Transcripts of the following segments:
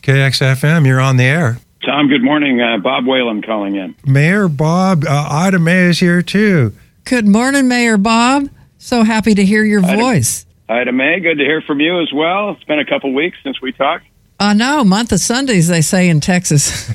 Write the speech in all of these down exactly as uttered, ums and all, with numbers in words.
K X F M, you're on the air. Tom, good morning. Uh, Bob Whalen calling in. Mayor Bob, uh, Ida May is here too. Good morning, Mayor Bob. So happy to hear your Ida, voice. Ida May, good to hear from you as well. It's been a couple weeks since we talked. I uh, know, month of Sundays, they say in Texas.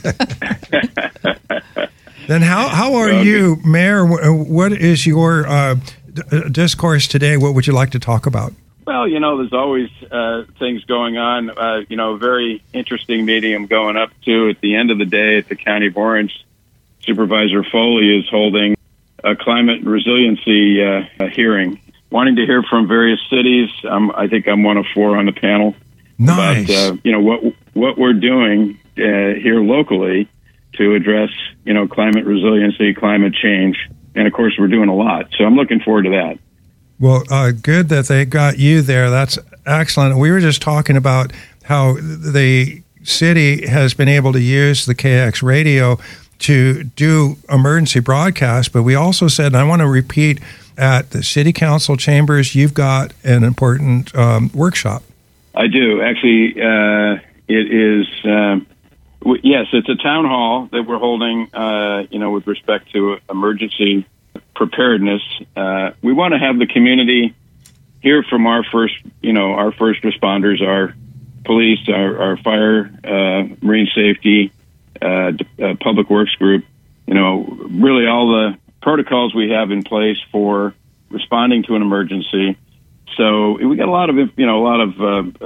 Then how, how are well, you, Mayor? What is your uh, d- discourse today? What would you like to talk about? Well, you know, there's always uh, things going on. Uh, you know, a very interesting meeting I'm going up to at the end of the day at the County of Orange. Supervisor Foley is holding a climate resiliency uh, a hearing, wanting to hear from various cities. Um, I think I'm one of four on the panel. Nice. About, uh, you know, what what we're doing uh, here locally to address, you know, climate resiliency, climate change. And, of course, we're doing a lot. So I'm looking forward to that. Well, uh, good that they got you there. That's excellent. We were just talking about how the city has been able to use the K X radio to do emergency broadcasts, but we also said, and I want to repeat, at the City Council chambers, you've got an important um, workshop. I do. Actually, uh, it is, um, w- yes, it's a town hall that we're holding, uh, you know, with respect to emergency preparedness. Uh, we want to have the community hear from our first, you know, our first responders, our police, our, our fire, uh, marine safety, uh, uh, public works group, you know, really all the protocols we have in place for responding to an emergency. So we got a lot of, you know, a lot of uh,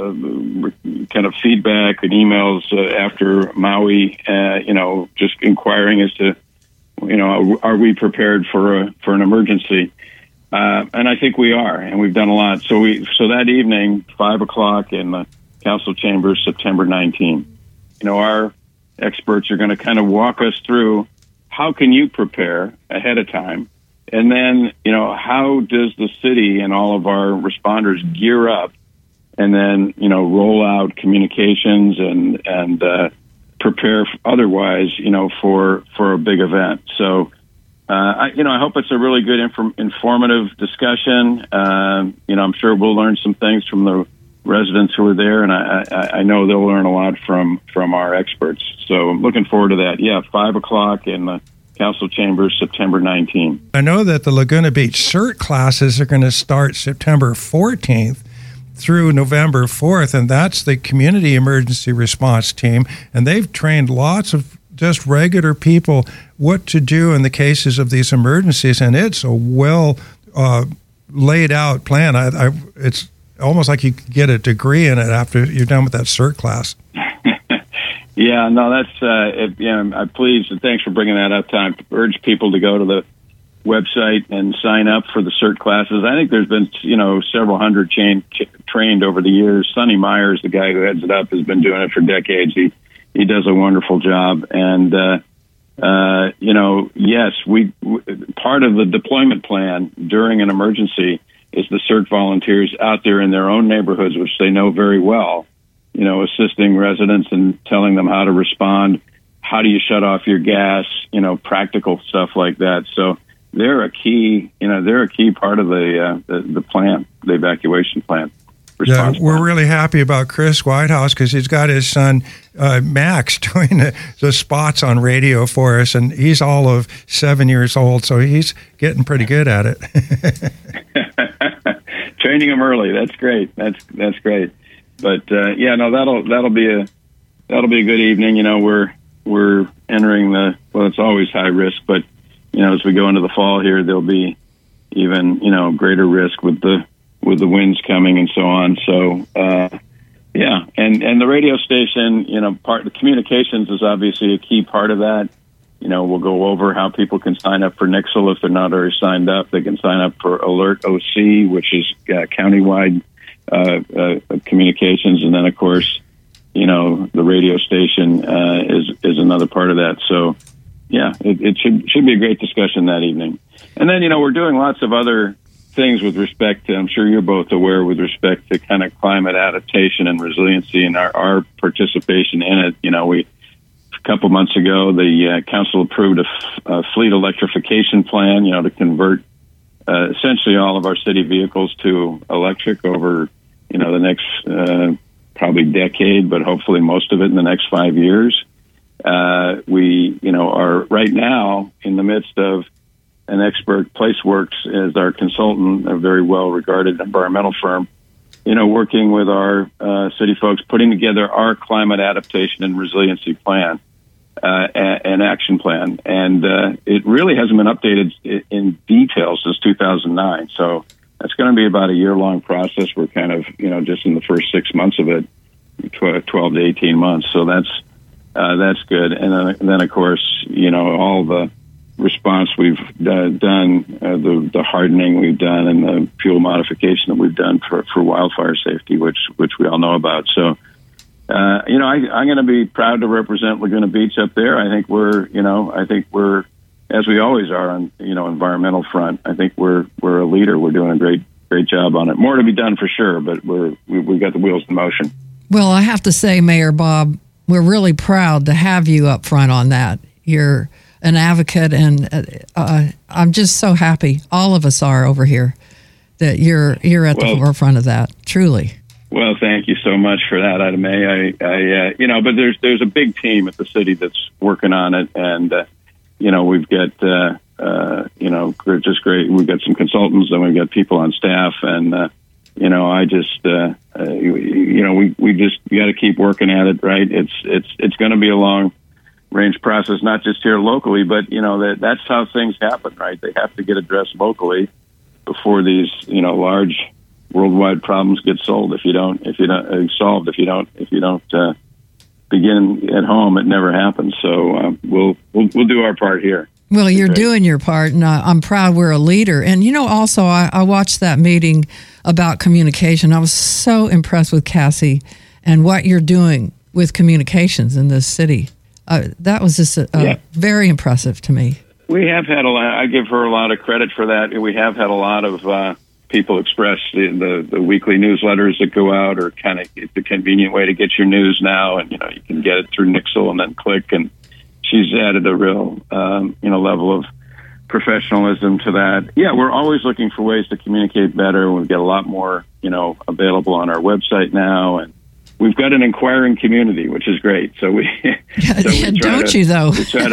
uh, kind of feedback and emails uh, after Maui, uh, you know, just inquiring as to, you know, are we prepared for a, for an emergency? Uh, and I think we are, and we've done a lot. So we, so that evening, five o'clock in the council chambers, September nineteenth, you know, our experts are going to kind of walk us through how can you prepare ahead of time? And then, you know, how does the city and all of our responders gear up and then, you know, roll out communications and, and, uh, prepare otherwise, you know, for, for a big event. So, uh, I, you know, I hope it's a really good inf- informative discussion. Uh, you know, I'm sure we'll learn some things from the residents who are there, and I, I, I know they'll learn a lot from, from our experts. So I'm looking forward to that. Yeah, five o'clock in the council chambers, September nineteenth. I know that the Laguna Beach CERT classes are going to start September fourteenth through November fourth, and that's the Community Emergency Response Team, and they've trained lots of just regular people what to do in the cases of these emergencies, and it's a well uh, laid out plan. I, I, it's almost like you could get a degree in it after you're done with that CERT class. Yeah, no, that's, uh, it, yeah, I'm pleased, and thanks for bringing that up, Tom. I urge people to go to the website and sign up for the CERT classes. I think there's been, you know, several hundred chain, ch- trained over the years. Sonny Myers, the guy who heads it up, has been doing it for decades. He he does a wonderful job. And, uh, uh, you know, yes, we w- part of the deployment plan during an emergency is the CERT volunteers out there in their own neighborhoods, which they know very well, you know, assisting residents and telling them how to respond. How do you shut off your gas? You know, practical stuff like that. So they're a key, you know, they're a key part of the uh, the, the plan, the evacuation plan. Yeah, we're really happy about Chris Whitehouse because he's got his son uh, Max doing the, the spots on radio for us, and he's all of seven years old, so he's getting pretty good at it. Training him early, that's great. That's that's great. But uh, yeah, no, that'll that'll be a that'll be a good evening. You know, we're we're entering the well, it's always high risk, but you know, as we go into the fall here, there'll be even you know greater risk with the with the winds coming and so on. So uh, yeah, and and the radio station, you know, part the communications is obviously a key part of that. You know, we'll go over how people can sign up for N I C S L if they're not already signed up. They can sign up for Alert O C, which is uh, countywide uh, uh, communications, and then of course, you know, the radio station uh, is is another part of that. So, yeah, it, it should should be a great discussion that evening. And then, you know, we're doing lots of other things with respect to, I'm sure you're both aware, with respect to kind of climate adaptation and resiliency and our, our participation in it. You know, we a couple months ago, the uh, council approved a, f- a fleet electrification plan, you know, to convert uh, essentially all of our city vehicles to electric over, you know, the next uh, probably decade, but hopefully most of it in the next five years. Uh, we, you know, are right now in the midst of an expert, Placeworks as our consultant, a very well-regarded environmental firm, you know, working with our uh, city folks, putting together our climate adaptation and resiliency plan, uh, an action plan. And uh, it really hasn't been updated in detail since two thousand nine. So that's going to be about a year-long process. We're kind of, you know, just in the first six months of it, twelve to eighteen months. So that's uh, that's good. And then, and then, of course, you know, all the response we've uh, done, uh, the the hardening we've done, and the fuel modification that we've done for, for wildfire safety, which which we all know about. So, uh, you know, I, I'm going to be proud to represent Laguna Beach up there. I think we're, you know, I think we're, as we always are on, you know, environmental front. I think we're we're a leader. We're doing a great great job on it. More to be done for sure, but we're we, we've got the wheels in motion. Well, I have to say, Mayor Bob, we're really proud to have you up front on that. You're an advocate, and uh, uh, I'm just so happy, all of us are over here, that you're you're at well, the forefront of that, truly. Well, thank you so much for that, Ida Mae. I, I uh, you know, but there's there's a big team at the city that's working on it, and uh, you know, we've got uh, uh, you know, just great. We've got some consultants, and we've got people on staff, and uh, you know, I just uh, uh, you, you know, we we just got to keep working at it, right? It's it's it's going to be a long range process, not just here locally, but you know that that's how things happen, right? They have to get addressed locally before these, you know, large worldwide problems get solved. If you don't, if you don't uh, solved, if you don't, if you don't uh, begin at home, it never happens. So uh, we'll we'll we'll do our part here. Well, you're Great. doing your part, and I, I'm proud we're a leader. And you know, also, I, I watched that meeting about communication. I was so impressed with Cassie and what you're doing with communications in this city. Uh, that was just uh, yeah. very impressive to me. We have had a lot. I give her a lot of credit for that. We have had a lot of uh, people express the, the the weekly newsletters that go out, or kind of the convenient way to get your news now. And you know, you can get it through Nixle and then click. And she's added a real um, you know level of professionalism to that. Yeah, we're always looking for ways to communicate better. We've got a lot more you know available on our website now, and we've got an inquiring community, which is great. So we, so we don't to, you though? We try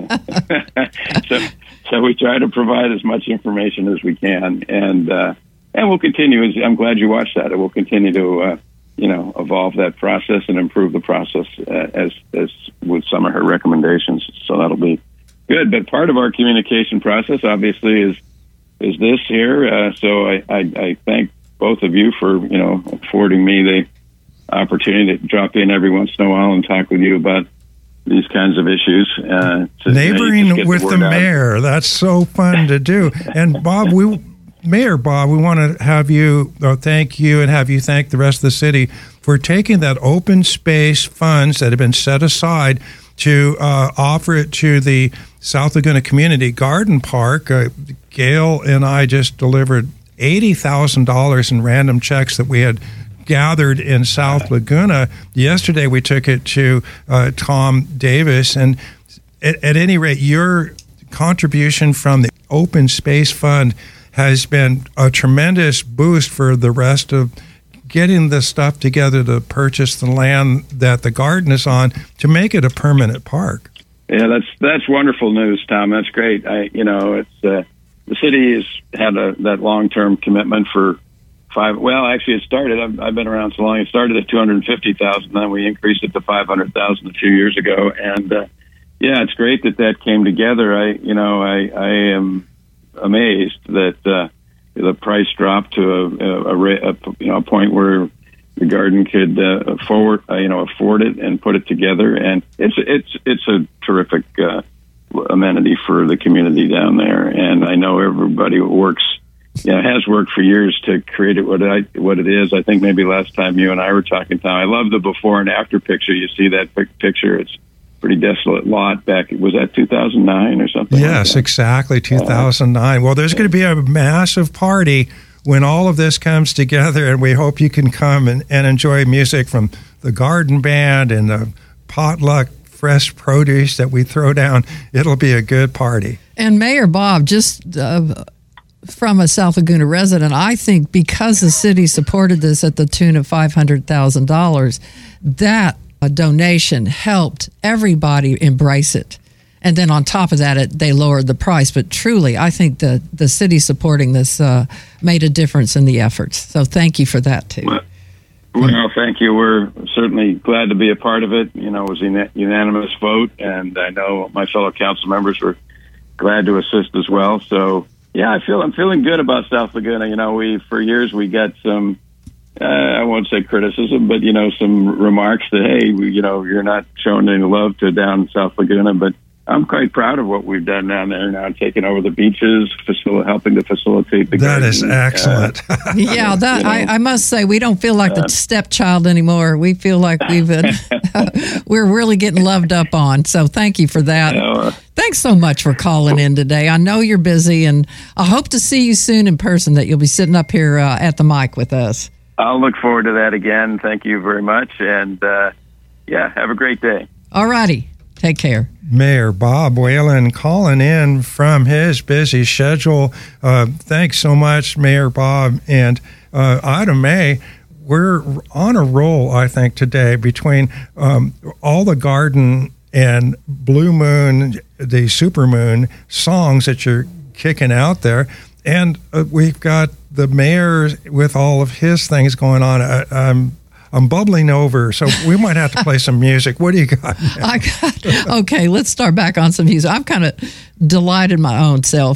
to, so, so we try to provide as much information as we can, and uh, and we'll continue. I'm glad you watched that. It will continue to uh, you know evolve that process and improve the process uh, as as with some of her recommendations. So that'll be good. But part of our communication process, obviously, is is this here. Uh, so I, I I thank both of you for you know affording me the opportunity to drop in every once in a while and talk with you about these kinds of issues. Uh, to, Neighboring you know, with the, the mayor, that's so fun to do. And Bob, we, Mayor Bob, we want to have you, or thank you and have you thank the rest of the city for taking that open space funds that have been set aside to uh, offer it to the South Laguna Community Garden Park. Uh, Gail and I just delivered eighty thousand dollars in random checks that we had gathered in South Laguna. Yesterday we took it to uh, Tom Davis, and at, at any rate, your contribution from the Open Space Fund has been a tremendous boost for the rest of getting the stuff together to purchase the land that the garden is on to make it a permanent park. Yeah, that's that's wonderful news, Tom. That's great. I, you know, it's uh, the city has had a, that long-term commitment for Five. Well, actually, it started. I've, I've been around so long. It started at two hundred fifty thousand. Then we increased it to five hundred thousand a few years ago. And uh, yeah, it's great that that came together. I, you know, I, I am amazed that uh, the price dropped to a, a, a, a you know a point where the garden could uh, afford uh, you know afford it and put it together. And it's it's it's a terrific uh, amenity for the community down there. And I know everybody works. Yeah, it has worked for years to create it what I what it is. I think maybe last time you and I were talking, Tom, I love the before and after picture. You see that picture? It's a pretty desolate lot back. Was that two thousand nine or something? Yes, like exactly, two thousand nine. Uh, well, there's going to be a massive party when all of this comes together, and we hope you can come and, and enjoy music from the garden band and the potluck fresh produce that we throw down. It'll be a good party. And Mayor Bob, just... Uh, from a South Laguna resident, I think because the city supported this at the tune of five hundred thousand dollars, that a donation helped everybody embrace it. And then on top of that, it, they lowered the price. But truly, I think the, the city supporting this uh, made a difference in the efforts. So thank you for that, too. Well, well, thank you. We're certainly glad to be a part of it. You know, it was a unanimous vote, and I know my fellow council members were glad to assist as well. So, yeah, I feel I'm feeling good about South Laguna. You know, we for years we got some, uh, I won't say criticism, but, you know, some remarks that, hey, we, you know, you're not showing any love to down in South Laguna. But I'm quite proud of what we've done down there now, taking over the beaches, facil- helping to facilitate the That garden. is excellent. Uh, yeah, that you know, I, I must say, we don't feel like the uh, stepchild anymore. We feel like we've been, we're really getting loved up on. So thank you for that. You know, uh, Thanks so much for calling in today. I know you're busy, and I hope to see you soon in person, that you'll be sitting up here uh, at the mic with us. I'll look forward to that again. Thank you very much. And, uh, yeah, have a great day. All righty. Take care. Mayor Bob Whalen calling in from his busy schedule. Uh, thanks so much, Mayor Bob. And uh, Ida May, we're on a roll, I think, today between um, all the garden and Blue Moon, the Supermoon songs that you're kicking out there. And uh, we've got the mayor with all of his things going on. I, I'm I'm bubbling over, so we might have to play some music. What do you got? I got, okay, let's start back on some music. I'm kind of delighted my own self.